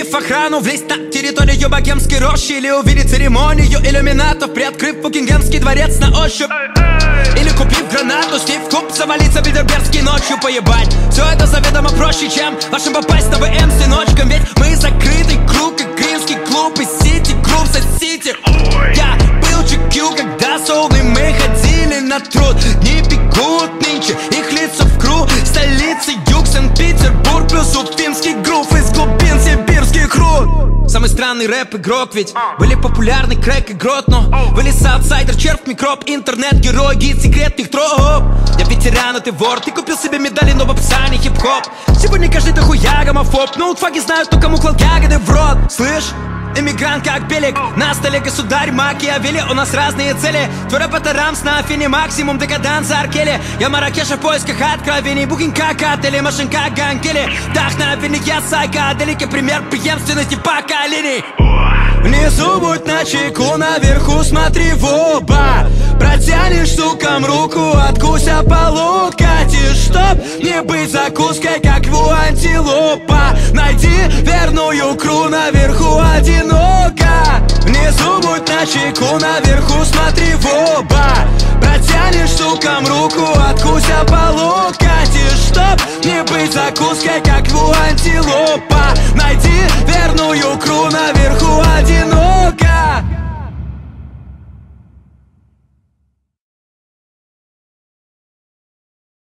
Сменив охрану, влезть на территорию богемской рощи, или увидеть церемонию иллюминатов, приоткрыв Букингемский дворец на ощупь. Или купив гранату, снив в клуб, завалиться в Бильдербергский ночью поебать. Все это заведомо проще, чем вашим попасть на ВМ с сыночком. Ведь мы закрытый круг, как Гринский клуб из Сити Групп за Сити. Я был GQ, когда солны мы ходили на труд. Дни бегут нынче, их лица в круг. Столицы юг, Санкт-Петербург, плюс уфимский грув из глубин сибирских руд. Самый странный рэп-игрок, ведь были популярны крэк и грот, но были саутсайдер, червь, микроб, интернет-герой, гид секретных троп. Я ветеран, а ты вор, ты купил себе медали, но в описании хип-хоп. Сегодня каждый дохуя гомофоб, ноутфаги знают, кто кому клал ягоды в рот. Слышь? Эмигрант как Белик, на столе государь Макиавелли. У нас разные цели, твой рэп это рамс на афине, максимум декаданс Аркели. Я Маракеша в поисках откровений, букинг как отели, машин как Гангели. Дах на афине, я сайкаделики, пример преемственности поколений. Внизу будь начеку, наверху смотри в оба. Протянешь, сукам, руку, откуся полу, катишь, чтоб не быть закуской, как у антилопа. Найди верную икру, наверху одиноко. Внизу будь начеку, наверху смотри в оба. Протянешь, сукам, руку, откуся полу, катишь, чтоб не быть закуской, как у антилопа. Найди верную икру, наверху